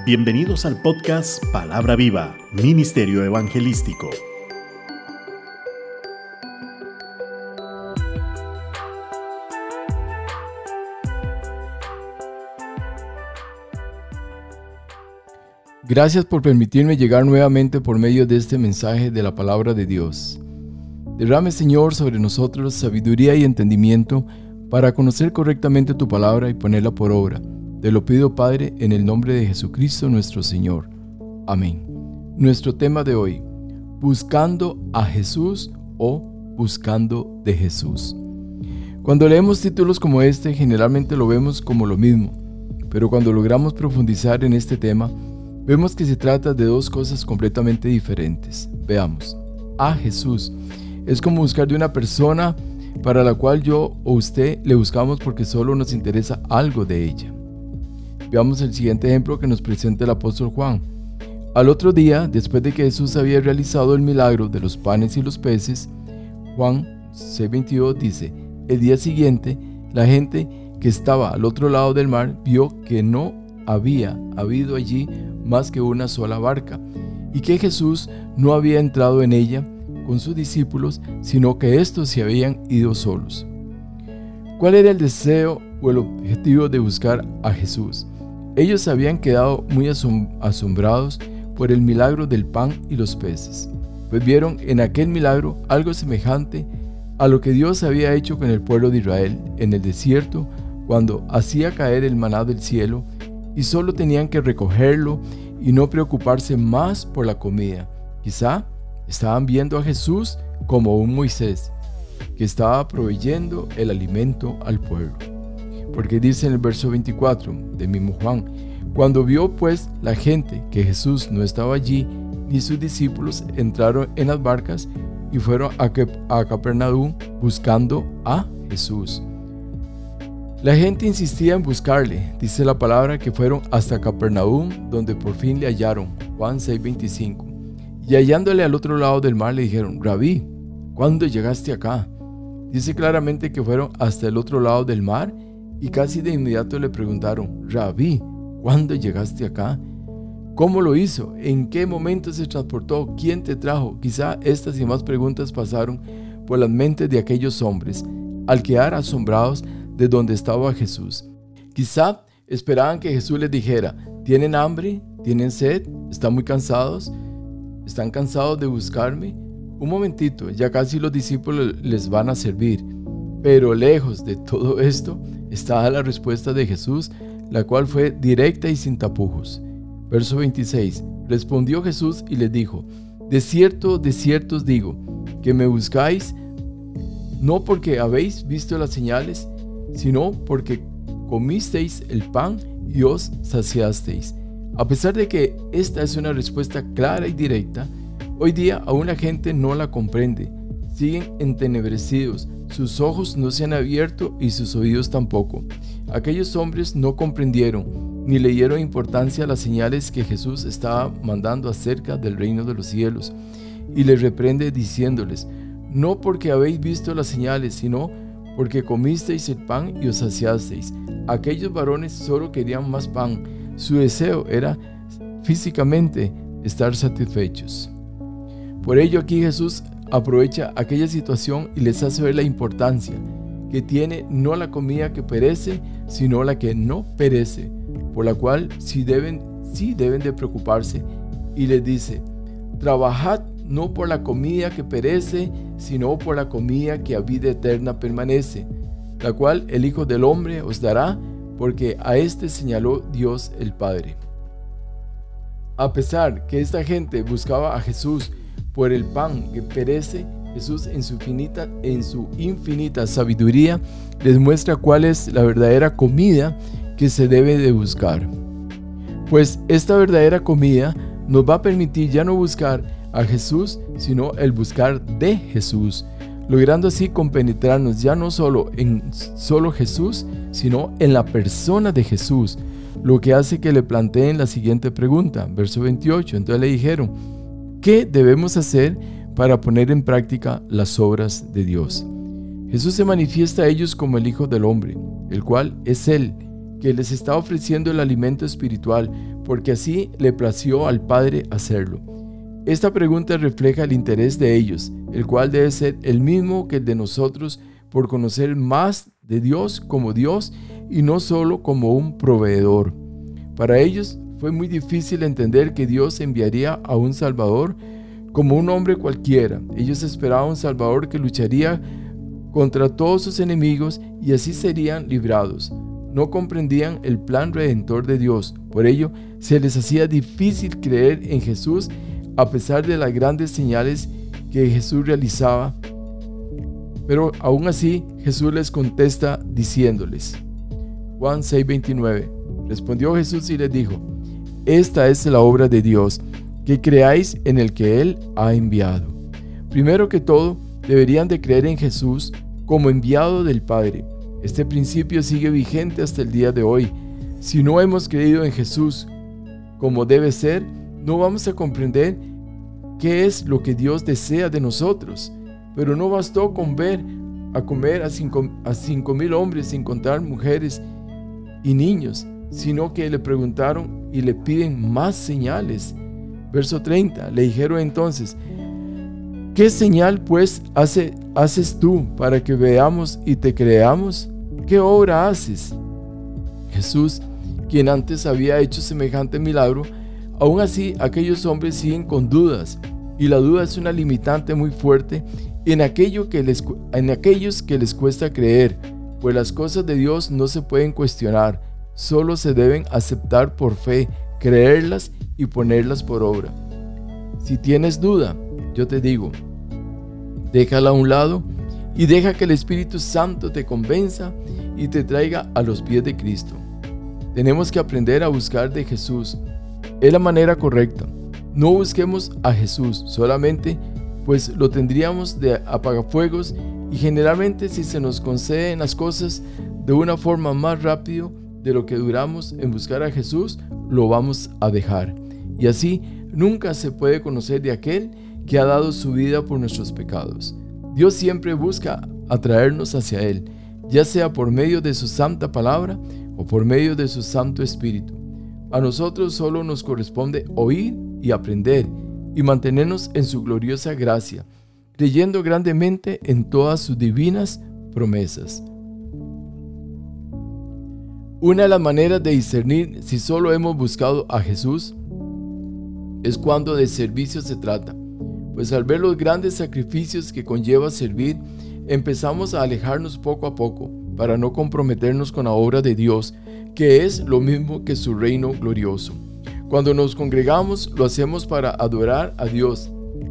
Bienvenidos al podcast Palabra Viva, Ministerio Evangelístico. Gracias por permitirme llegar nuevamente por medio de este mensaje de la palabra de Dios. Derrame, Señor, sobre nosotros sabiduría y entendimiento para conocer correctamente tu palabra y ponerla por obra. Te lo pido, Padre, en el nombre de Jesucristo nuestro Señor. Amén. Nuestro tema de hoy: buscando a Jesús o buscando de Jesús. Cuando leemos títulos como este, generalmente lo vemos como lo mismo, pero cuando logramos profundizar en este tema, vemos que se trata de dos cosas completamente diferentes. Veamos. A Jesús es como buscar de una persona para la cual yo o usted le buscamos porque solo nos interesa algo de ella. Veamos el siguiente ejemplo que nos presenta el apóstol Juan. Al otro día, después de que Jesús había realizado el milagro de los panes y los peces, Juan 6:22 dice: el día siguiente, la gente que estaba al otro lado del mar vio que no había habido allí más que una sola barca, y que Jesús no había entrado en ella con sus discípulos, sino que éstos se habían ido solos. ¿Cuál era el deseo o el objetivo de buscar a Jesús? Ellos habían quedado muy asombrados por el milagro del pan y los peces, pues vieron en aquel milagro algo semejante a lo que Dios había hecho con el pueblo de Israel en el desierto, cuando hacía caer el maná del cielo y solo tenían que recogerlo y no preocuparse más por la comida. Quizá estaban viendo a Jesús como un Moisés que estaba proveyendo el alimento al pueblo. Porque dice en el verso 24 del mismo Juan: cuando vio pues la gente que Jesús no estaba allí, ni sus discípulos, entraron en las barcas y fueron a Capernaum buscando a Jesús. La gente insistía en buscarle. Dice la palabra que fueron hasta Capernaum, donde por fin le hallaron. Juan 6:25. Y hallándole al otro lado del mar le dijeron: Rabí, ¿cuándo llegaste acá? Dice claramente que fueron hasta el otro lado del mar y casi de inmediato le preguntaron: Rabí, ¿cuándo llegaste acá? ¿Cómo lo hizo? ¿En qué momento se transportó? ¿Quién te trajo? Quizá estas y más preguntas pasaron por las mentes de aquellos hombres al quedar asombrados de donde estaba Jesús. Quizá esperaban que Jesús les dijera: ¿tienen hambre? ¿Tienen sed? ¿Están muy cansados? ¿Están cansados de buscarme? Un momentito, ya casi los discípulos les van a servir. Pero lejos de todo esto estaba la respuesta de Jesús, la cual fue directa y sin tapujos. Verso 26. Respondió Jesús y les dijo: de cierto os digo, que me buscáis no porque habéis visto las señales, sino porque comisteis el pan y os saciasteis. A pesar de que esta es una respuesta clara y directa, hoy día aún la gente no la comprende. Siguen entenebrecidos, sus ojos no se han abierto y sus oídos tampoco. Aquellos hombres no comprendieron ni le dieron importancia a las señales que Jesús estaba mandando acerca del reino de los cielos, y les reprende diciéndoles: no porque habéis visto las señales, sino porque comisteis el pan y os saciasteis. Aquellos varones solo querían más pan. Su deseo era físicamente estar satisfechos. Por ello aquí Jesús aprovecha aquella situación y les hace ver la importancia que tiene no la comida que perece, sino la que no perece, por la cual sí deben de preocuparse. Y les dice: trabajad no por la comida que perece, sino por la comida que a vida eterna permanece, la cual el Hijo del Hombre os dará, porque a este señaló Dios el Padre. A pesar que esta gente buscaba a Jesús por el pan que perece, Jesús en su infinita sabiduría les muestra cuál es la verdadera comida que se debe de buscar. Pues esta verdadera comida nos va a permitir ya no buscar a Jesús, sino el buscar de Jesús, logrando así compenetrarnos ya no solo en solo Jesús, sino en la persona de Jesús, lo que hace que le planteen la siguiente pregunta, verso 28. Entonces le dijeron: ¿qué debemos hacer para poner en práctica las obras de Dios? Jesús se manifiesta a ellos como el Hijo del Hombre, el cual es Él, que les está ofreciendo el alimento espiritual, porque así le plació al Padre hacerlo. Esta pregunta refleja el interés de ellos, el cual debe ser el mismo que el de nosotros, por conocer más de Dios como Dios y no solo como un proveedor. Para ellos fue muy difícil entender que Dios enviaría a un Salvador como un hombre cualquiera. Ellos esperaban un Salvador que lucharía contra todos sus enemigos y así serían librados. No comprendían el plan redentor de Dios, por ello se les hacía difícil creer en Jesús a pesar de las grandes señales que Jesús realizaba. Pero aún así Jesús les contesta diciéndoles, Juan 6:29, respondió Jesús y les dijo, esta es la obra de Dios, que creáis en el que Él ha enviado. Primero que todo, deberían de creer en Jesús como enviado del Padre. Este principio sigue vigente hasta el día de hoy. Si no hemos creído en Jesús como debe ser, no vamos a comprender qué es lo que Dios desea de nosotros. Pero no bastó con ver a comer a 5,000 hombres sin contar mujeres y niños, sino que le preguntaron y le piden más señales. Verso 30, le dijeron entonces, ¿qué señal pues haces tú para que veamos y te creamos? ¿Qué obra haces? Jesús, quien antes había hecho semejante milagro, aún así aquellos hombres siguen con dudas, y la duda es una limitante muy fuerte en aquellos que les cuesta creer, pues las cosas de Dios no se pueden cuestionar, solo se deben aceptar por fe, creerlas y ponerlas por obra. Si tienes duda, yo te digo, déjala a un lado y deja que el Espíritu Santo te convenza y te traiga a los pies de Cristo. Tenemos que aprender a buscar de Jesús. Es la manera correcta. No busquemos a Jesús solamente, pues lo tendríamos de apagafuegos, y generalmente si se nos conceden las cosas de una forma más rápido de lo que duramos en buscar a Jesús, lo vamos a dejar. Y así nunca se puede conocer de aquel que ha dado su vida por nuestros pecados. Dios siempre busca atraernos hacia Él, ya sea por medio de su santa palabra o por medio de su Santo Espíritu. A nosotros solo nos corresponde oír y aprender y mantenernos en su gloriosa gracia, creyendo grandemente en todas sus divinas promesas. Una de las maneras de discernir si solo hemos buscado a Jesús es cuando de servicio se trata, pues al ver los grandes sacrificios que conlleva servir, empezamos a alejarnos poco a poco para no comprometernos con la obra de Dios, que es lo mismo que su reino glorioso. Cuando nos congregamos, lo hacemos para adorar a Dios,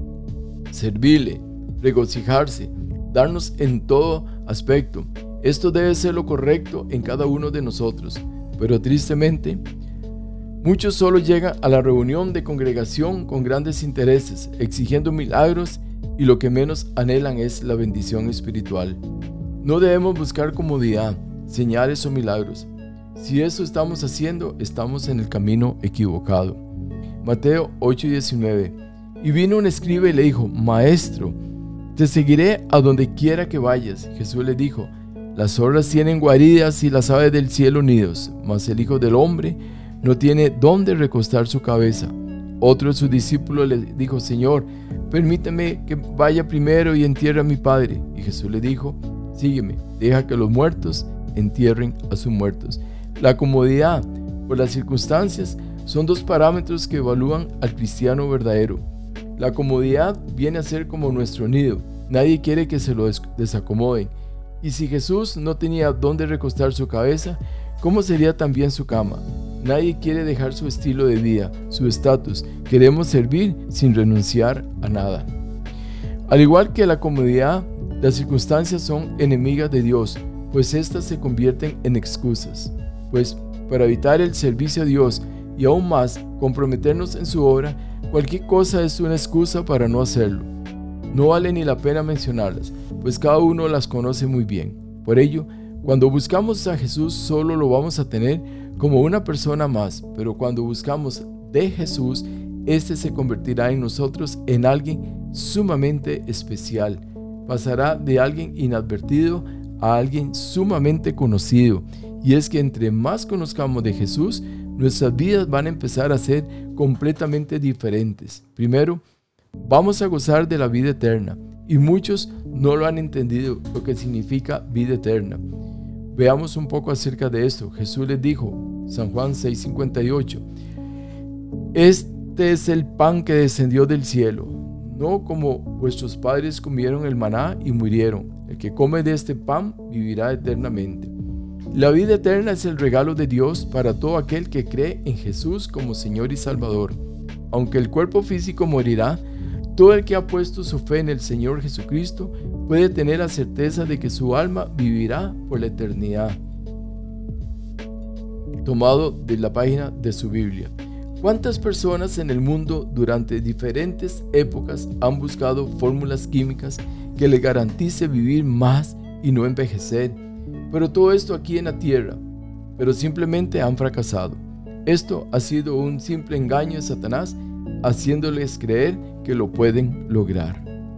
servirle, regocijarse, darnos en todo aspecto. Esto debe ser lo correcto en cada uno de nosotros, pero tristemente, muchos solo llegan a la reunión de congregación con grandes intereses, exigiendo milagros, y lo que menos anhelan es la bendición espiritual. No debemos buscar comodidad, señales o milagros. Si eso estamos haciendo, estamos en el camino equivocado. Mateo 8:19. Y vino un escriba y le dijo, Maestro, te seguiré a donde quiera que vayas. Jesús le dijo, las zorras tienen guaridas y las aves del cielo nidos, mas el Hijo del Hombre no tiene dónde recostar su cabeza. Otro de sus discípulos le dijo, Señor, permíteme que vaya primero y entierre a mi padre. Y Jesús le dijo, sígueme, deja que los muertos entierren a sus muertos. La comodidad o las circunstancias son dos parámetros que evalúan al cristiano verdadero. La comodidad viene a ser como nuestro nido. Nadie quiere que se lo desacomoden. Y si Jesús no tenía dónde recostar su cabeza, ¿cómo sería también su cama? Nadie quiere dejar su estilo de vida, su estatus. Queremos servir sin renunciar a nada. Al igual que la comodidad, las circunstancias son enemigas de Dios, pues éstas se convierten en excusas. Pues para evitar el servicio a Dios y aún más comprometernos en su obra, cualquier cosa es una excusa para no hacerlo. No vale ni la pena mencionarlas, pues cada uno las conoce muy bien. Por ello, cuando buscamos a Jesús solo lo vamos a tener como una persona más, pero cuando buscamos de Jesús, este se convertirá en nosotros en alguien sumamente especial. Pasará de alguien inadvertido a alguien sumamente conocido, y es que entre más conozcamos de Jesús, nuestras vidas van a empezar a ser completamente diferentes. Primero, vamos a gozar de la vida eterna, y muchos no lo han entendido lo que significa vida eterna. Veamos un poco acerca de esto. Jesús les dijo, San Juan 6:58, este es el pan que descendió del cielo, no como vuestros padres comieron el maná y murieron. El que come de este pan vivirá eternamente. La vida eterna es el regalo de Dios para todo aquel que cree en Jesús como Señor y Salvador. Aunque el cuerpo físico morirá, todo el que ha puesto su fe en el Señor Jesucristo puede tener la certeza de que su alma vivirá por la eternidad. Tomado de la página de su Biblia. ¿Cuántas personas en el mundo durante diferentes épocas han buscado fórmulas químicas que le garantice vivir más y no envejecer? Pero todo esto aquí en la tierra, pero simplemente han fracasado. Esto ha sido un simple engaño de Satanás, haciéndoles creer que lo pueden lograr.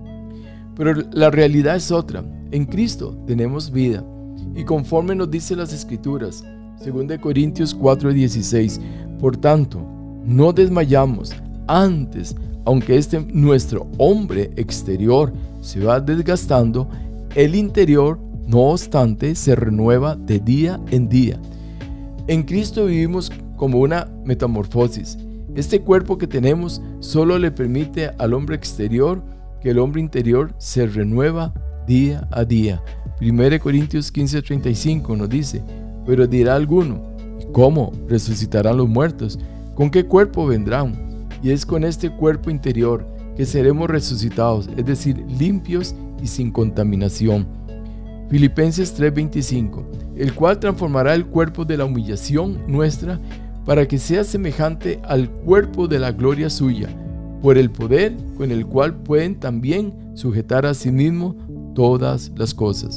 Pero la realidad es otra. En Cristo tenemos vida, y conforme nos dice las Escrituras, 2 Corintios 4:16, por tanto, no desmayamos. Antes, aunque nuestro hombre exterior se va desgastando, el interior, no obstante, se renueva de día en día. En Cristo vivimos como una metamorfosis. Este cuerpo que tenemos solo le permite al hombre exterior que el hombre interior se renueva día a día. 1 Corintios 15:35 nos dice, pero dirá alguno, ¿y cómo resucitarán los muertos? ¿Con qué cuerpo vendrán? Y es con este cuerpo interior que seremos resucitados, es decir, limpios y sin contaminación. Filipenses 3:25, el cual transformará el cuerpo de la humillación nuestra para que sea semejante al cuerpo de la gloria suya, por el poder con el cual pueden también sujetar a sí mismo todas las cosas.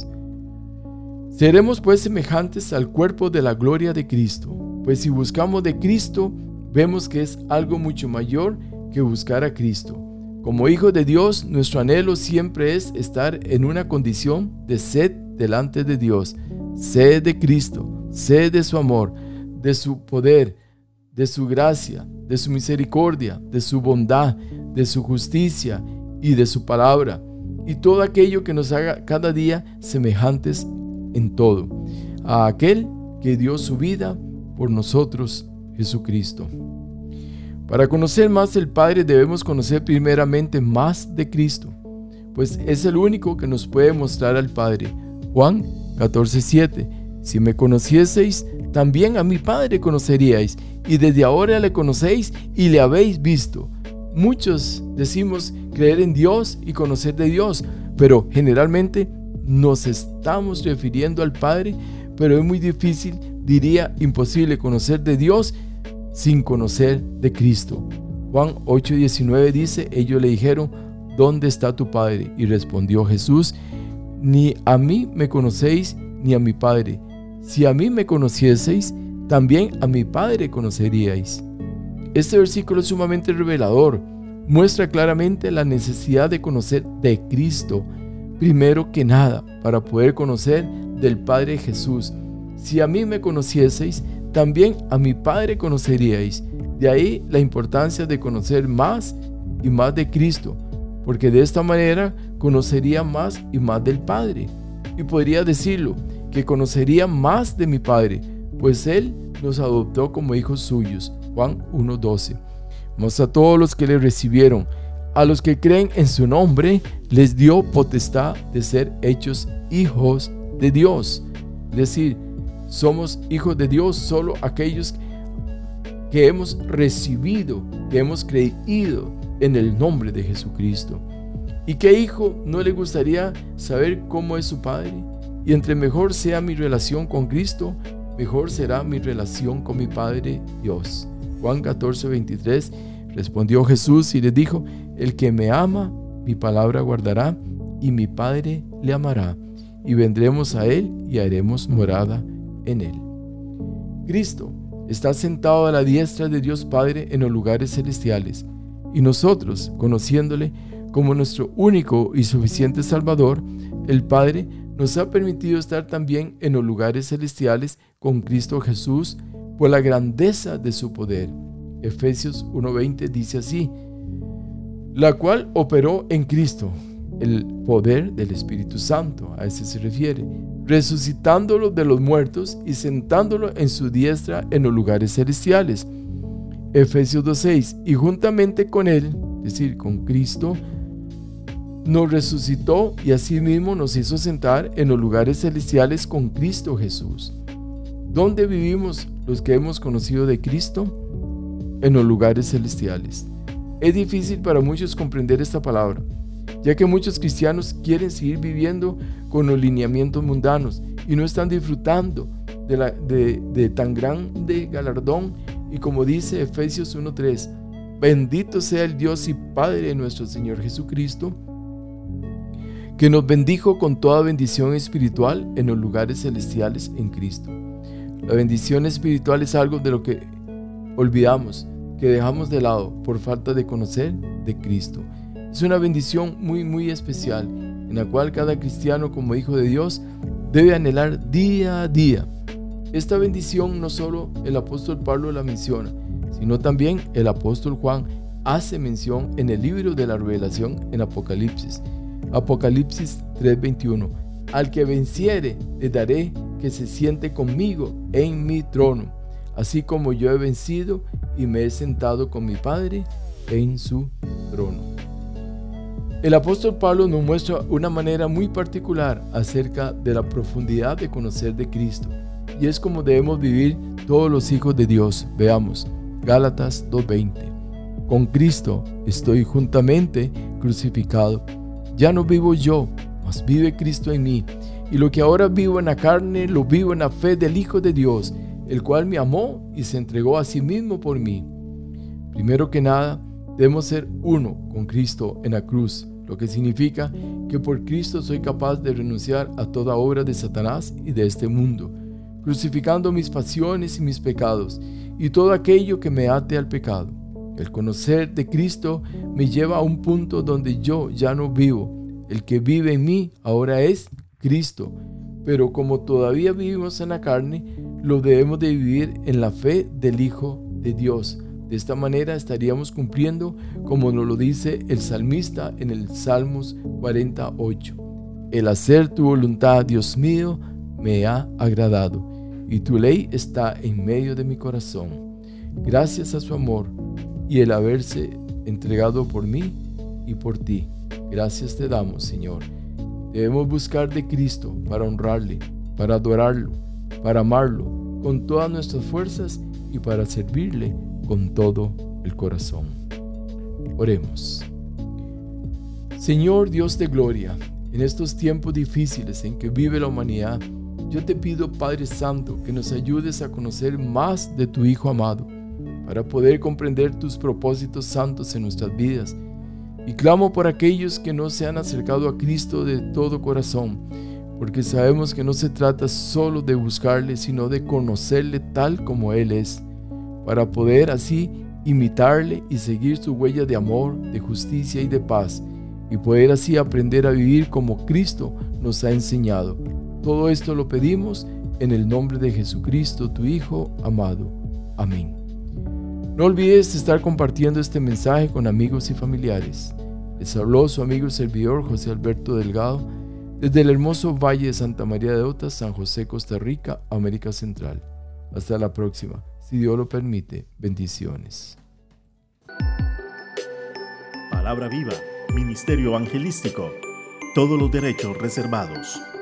Seremos pues semejantes al cuerpo de la gloria de Cristo, pues si buscamos de Cristo, vemos que es algo mucho mayor que buscar a Cristo. Como hijos de Dios, nuestro anhelo siempre es estar en una condición de sed delante de Dios, sed de Cristo, sed de su amor, de su poder, de su gracia, de su misericordia, de su bondad, de su justicia y de su palabra, y todo aquello que nos haga cada día semejantes en todo, a aquel que dio su vida por nosotros, Jesucristo. Para conocer más del Padre debemos conocer primeramente más de Cristo, pues es el único que nos puede mostrar al Padre. Juan 14:7, si me conocieseis, también a mi Padre conoceríais, y desde ahora le conocéis y le habéis visto. Muchos decimos creer en Dios y conocer de Dios, pero generalmente nos estamos refiriendo al Padre, pero es muy difícil, diría imposible, conocer de Dios sin conocer de Cristo. Juan 8:19 dice, ellos le dijeron, ¿dónde está tu Padre? Y respondió Jesús, ni a mí me conocéis ni a mi Padre. Si a mí me conocieseis, también a mi Padre conoceríais. Este versículo es sumamente revelador. Muestra claramente la necesidad de conocer de Cristo, primero que nada, para poder conocer del Padre Jesús. Si a mí me conocieseis, también a mi Padre conoceríais. De ahí la importancia de conocer más y más de Cristo, porque de esta manera conocería más y más del Padre. Y podría decirlo, que conocería más de mi Padre, pues Él nos adoptó como hijos suyos. Juan 1:12. Mas a todos los que le recibieron, a los que creen en su nombre, les dio potestad de ser hechos hijos de Dios. Es decir, somos hijos de Dios solo aquellos que hemos recibido, que hemos creído en el nombre de Jesucristo. ¿Y qué hijo no le gustaría saber cómo es su Padre? Y entre mejor sea mi relación con Cristo, mejor será mi relación con mi Padre Dios. Juan 14:23, respondió Jesús y les dijo, el que me ama, mi palabra guardará, y mi Padre le amará, y vendremos a él y haremos morada en él. Cristo está sentado a la diestra de Dios Padre en los lugares celestiales, y nosotros, conociéndole como nuestro único y suficiente Salvador, el Padre nos ha permitido estar también en los lugares celestiales con Cristo Jesús por la grandeza de su poder. Efesios 1:20 dice así: la cual operó en Cristo, el poder del Espíritu Santo, a ese se refiere, resucitándolo de los muertos y sentándolo en su diestra en los lugares celestiales. Efesios 2:6, y juntamente con él, es decir, con Cristo, nos resucitó y asimismo nos hizo sentar en los lugares celestiales con Cristo Jesús. ¿Dónde vivimos los que hemos conocido de Cristo? En los lugares celestiales. Es difícil para muchos comprender esta palabra, ya que muchos cristianos quieren seguir viviendo con los lineamientos mundanos y no están disfrutando de tan grande galardón. Y como dice Efesios 1:3, bendito sea el Dios y Padre de nuestro Señor Jesucristo, que nos bendijo con toda bendición espiritual en los lugares celestiales en Cristo. La bendición espiritual es algo de lo que olvidamos, que dejamos de lado por falta de conocer de Cristo. Es una bendición muy especial, en la cual cada cristiano como hijo de Dios debe anhelar día a día. Esta bendición no solo el apóstol Pablo la menciona, sino también el apóstol Juan hace mención en el libro de la Revelación en Apocalipsis. Apocalipsis 3:21, al que venciere le daré que se siente conmigo en mi trono, así como yo he vencido y me he sentado con mi Padre en su trono. El apóstol Pablo nos muestra una manera muy particular acerca de la profundidad de conocer de Cristo, y es como debemos vivir todos los hijos de Dios. Veamos, Gálatas 2:20. Con Cristo estoy juntamente crucificado. Ya no vivo yo, mas vive Cristo en mí. Y lo que ahora vivo en la carne, lo vivo en la fe del Hijo de Dios, el cual me amó y se entregó a sí mismo por mí. Primero que nada, debemos ser uno con Cristo en la cruz, lo que significa que por Cristo soy capaz de renunciar a toda obra de Satanás y de este mundo, crucificando mis pasiones y mis pecados, y todo aquello que me ate al pecado. El conocer de Cristo me lleva a un punto donde yo ya no vivo. El que vive en mí ahora es Cristo. Pero como todavía vivimos en la carne, lo debemos de vivir en la fe del Hijo de Dios. De esta manera estaríamos cumpliendo como nos lo dice el salmista en el Salmos 48. El hacer tu voluntad, Dios mío, me ha agradado, y tu ley está en medio de mi corazón. Gracias a su amor y el haberse entregado por mí y por ti. Gracias te damos, Señor. Debemos buscar de Cristo para honrarle, para adorarlo, para amarlo con todas nuestras fuerzas y para servirle con todo el corazón. Oremos. Señor Dios de gloria, en estos tiempos difíciles en que vive la humanidad, yo te pido, Padre Santo, que nos ayudes a conocer más de tu Hijo amado, para poder comprender tus propósitos santos en nuestras vidas. Y clamo por aquellos que no se han acercado a Cristo de todo corazón, porque sabemos que no se trata solo de buscarle, sino de conocerle tal como Él es, para poder así imitarle y seguir su huella de amor, de justicia y de paz, y poder así aprender a vivir como Cristo nos ha enseñado. Todo esto lo pedimos en el nombre de Jesucristo, tu Hijo amado. Amén. No olvides estar compartiendo este mensaje con amigos y familiares. Les habló su amigo y servidor José Alberto Delgado desde el hermoso Valle de Santa María de Otas, San José, Costa Rica, América Central. Hasta la próxima, si Dios lo permite. Bendiciones. Palabra Viva, Ministerio Evangelístico. Todos los derechos reservados.